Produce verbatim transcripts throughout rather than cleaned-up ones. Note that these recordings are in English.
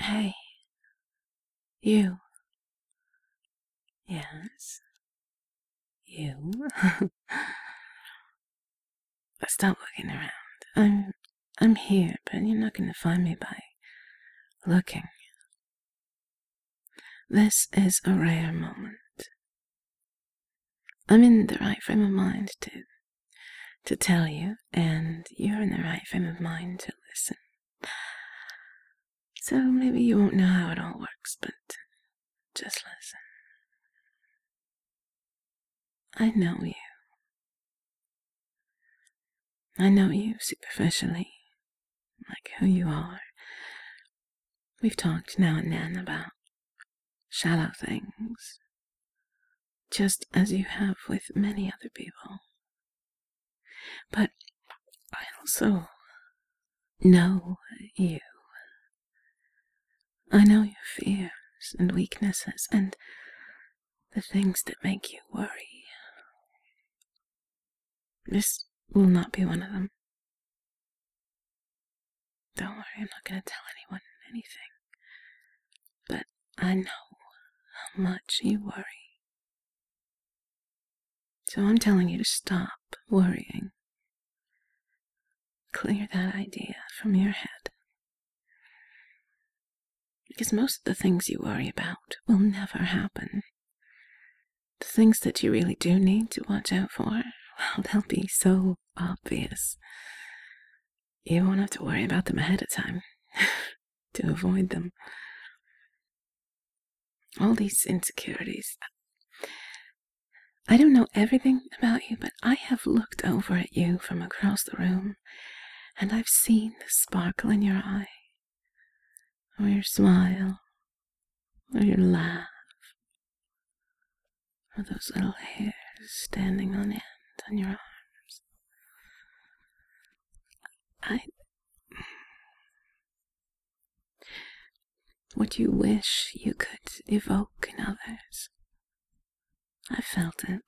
Hey, you. Yes, you. Stop looking around. I'm I'm here, but you're not gonna find me by looking. This is a rare moment. I'm in the right frame of mind to to tell you, and you're in the right frame of mind to listen. So maybe you won't know how it all works, but just listen. I know you. I know you superficially, like who you are. We've talked now and then about shallow things, just as you have with many other people. But I also know you. I know your fears and weaknesses and the things that make you worry. This will not be one of them. Don't worry, I'm not going to tell anyone anything. But I know how much you worry. So I'm telling you to stop worrying. Clear that idea from your head. Because most of the things you worry about will never happen. The things that you really do need to watch out for, well, they'll be so obvious. You won't have to worry about them ahead of time to avoid them. All these insecurities. I don't know everything about you, but I have looked over at you from across the room, and I've seen the sparkle in your eye, or your smile, or your laugh, or those little hairs standing on end on your arms. I... What you wish you could evoke in others. I felt it.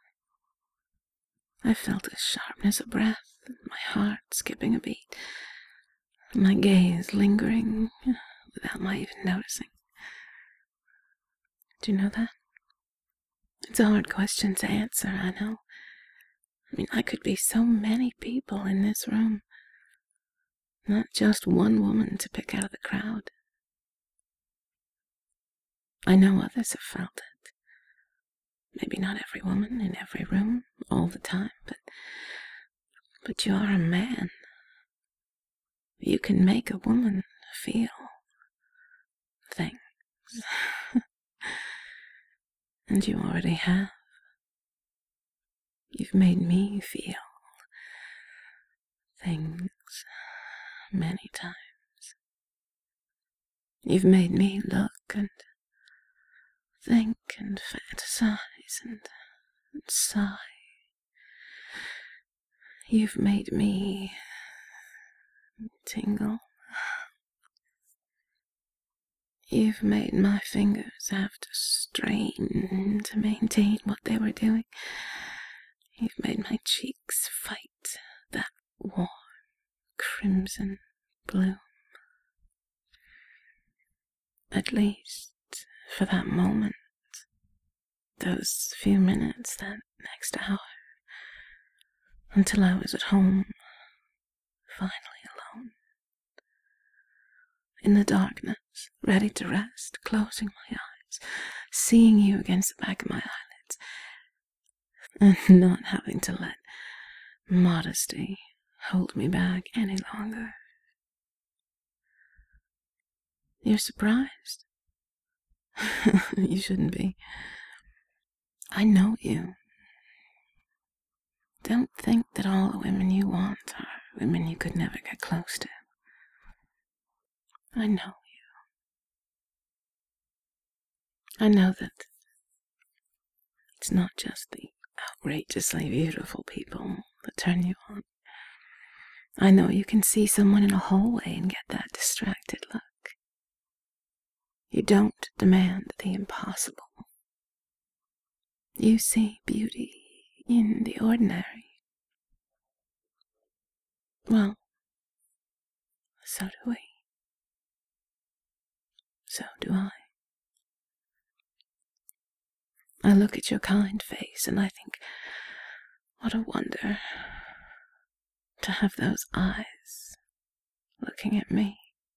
I felt a sharpness of breath, my heart skipping a beat, my gaze lingering without my even noticing. Do you know that? It's a hard question to answer, I know. I mean, I could be so many people in this room, not just one woman to pick out of the crowd. I know others have felt it. Maybe not every woman in every room all the time, but but you are a man. You can make a woman feel things. And you already have. You've made me feel things many times. You've made me look and think and fantasize and, and sigh. You've made me tingle. You've made my fingers have to strain to maintain what they were doing. You've made my cheeks fight that warm crimson bloom. At least for that moment, those few minutes, that next hour, until I was at home, finally alone. In the darkness, ready to rest, closing my eyes, seeing you against the back of my eyelids, and not having to let modesty hold me back any longer. You're surprised? You shouldn't be. I know you. Don't think that all the women you want are women you could never get close to. I know you. I know that it's not just the outrageously beautiful people that turn you on. I know you can see someone in a hallway and get that distracted look. You don't demand the impossible. You see beauty in the ordinary. Well, so do we. So do I. I look at your kind face and I think, what a wonder to have those eyes looking at me,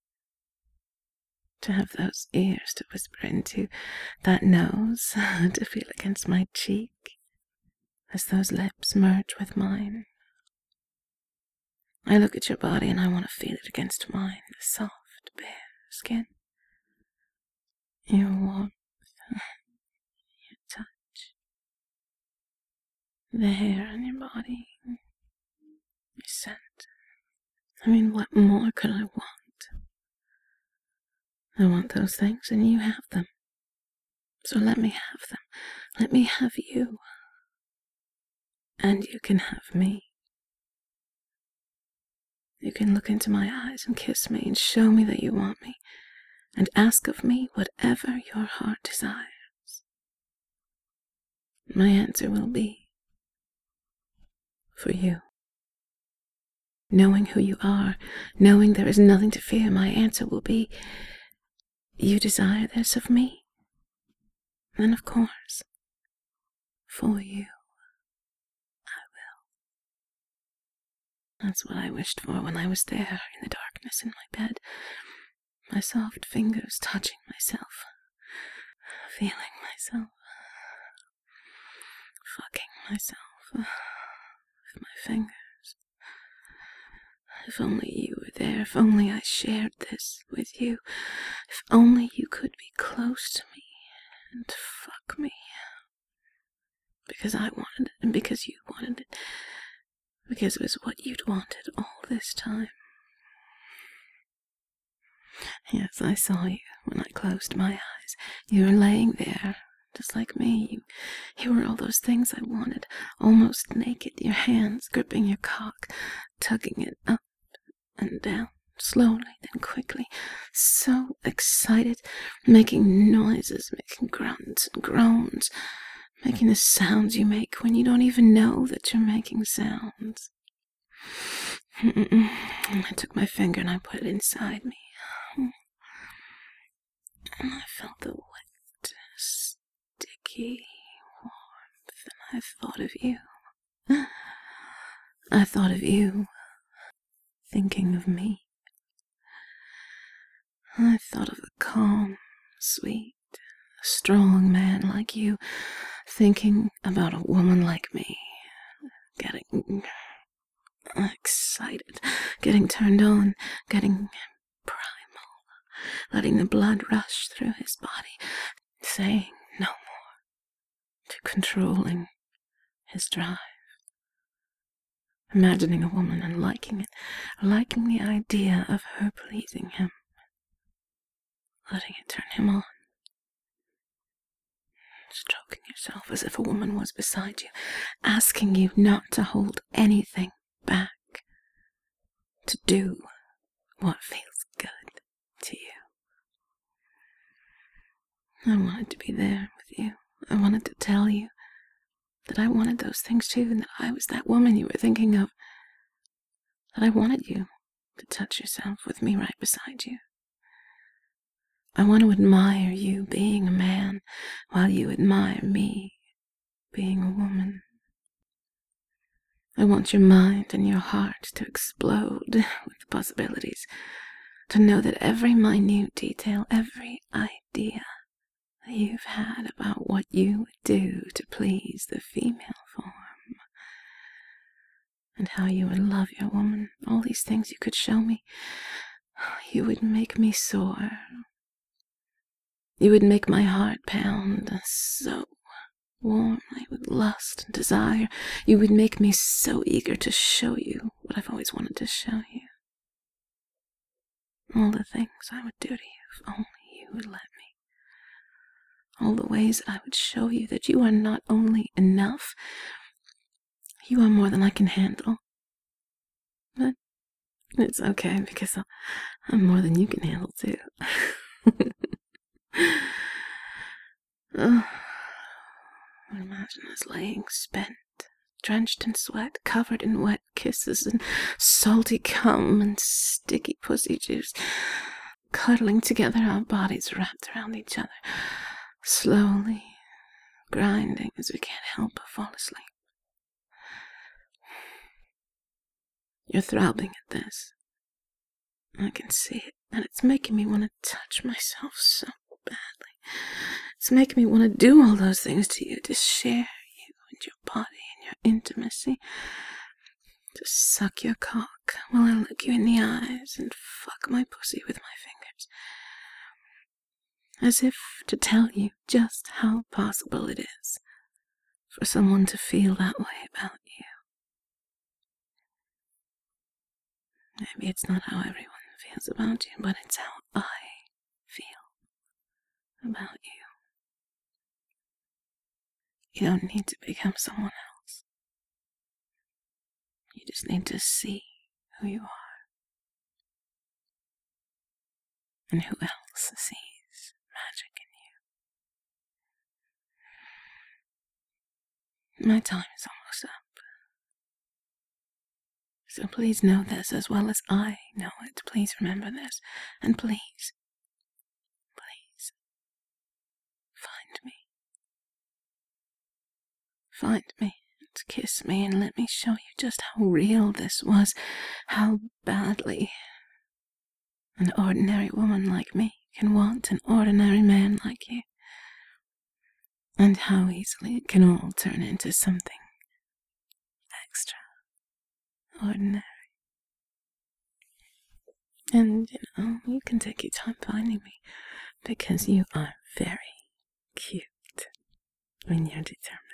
to have those ears to whisper into, that nose to feel against my cheek as those lips merge with mine. I look at your body and I want to feel it against mine, the soft, bare skin, your warmth, your touch, the hair on your body, your scent. I mean, what more could I want? I want those things and you have them. So let me have them. Let me have you. And you can have me. You can look into my eyes and kiss me and show me that you want me and ask of me whatever your heart desires. My answer will be for you. Knowing who you are, knowing there is nothing to fear, my answer will be, you desire this of me? Then of course, for you, I will. That's what I wished for when I was there in the darkness in my bed, my soft fingers touching myself, feeling myself, fucking myself with my fingers. If only you were there, if only I shared this with you, if only you could be close to me and fuck me. Because I wanted it, and because you wanted it, because it was what you'd wanted all this time. Yes, I saw you when I closed my eyes. You were laying there, just like me. You, you were all those things I wanted, almost naked, your hands gripping your cock, tugging it up and down, slowly, then quickly, so excited, making noises, making grunts and groans, making the sounds you make when you don't even know that you're making sounds. I took my finger and I put it inside me, and I felt the wet, sticky warmth, and I thought of you. I thought of you. Thinking of me. I thought of a calm, sweet, strong man like you, thinking about a woman like me, getting excited, getting turned on, getting primal, letting the blood rush through his body, saying no more, to controlling his drive. Imagining a woman and liking it, liking the idea of her pleasing him, letting it turn him on, stroking yourself as if a woman was beside you, asking you not to hold anything back, to do what feels good to you. I wanted to be there with you. I wanted to tell you that I wanted those things too, and that I was that woman you were thinking of, that I wanted you to touch yourself with me right beside you. I want to admire you being a man while you admire me being a woman. I want your mind and your heart to explode with possibilities, to know that every minute detail, every idea that you've had about what you would do to please the female form, and how you would love your woman, all these things you could show me, you would make me soar. You would make my heart pound so warmly with lust and desire. You would make me so eager to show you what I've always wanted to show you. All the things I would do to you if only you would let me. All the ways I would show you that you are not only enough, you are more than I can handle. But it's okay, because I'm more than you can handle too. Oh, imagine us laying spent, drenched in sweat, covered in wet kisses and salty cum and sticky pussy juice, cuddling together, our bodies wrapped around each other, slowly grinding as we can't help but fall asleep. You're throbbing at this. I can see it, and it's making me want to touch myself so badly. It's making me want to do all those things to you, to share you and your body and your intimacy, to suck your cock while I look you in the eyes and fuck my pussy with my fingers, as if to tell you just how possible it is for someone to feel that way about you. Maybe it's not how everyone feels about you, but it's how I feel about you. You don't need to become someone else. You just need to see who you are. And who else sees magic in you. My time is almost up. So please know this as well as I know it. Please remember this. And please, please, find me. Find me and kiss me and let me show you just how real this was. How badly an ordinary woman like me can want an ordinary man like you. And how easily it can all turn into something extraordinary. And, you know, you can take your time finding me, because you are very cute when you're determined.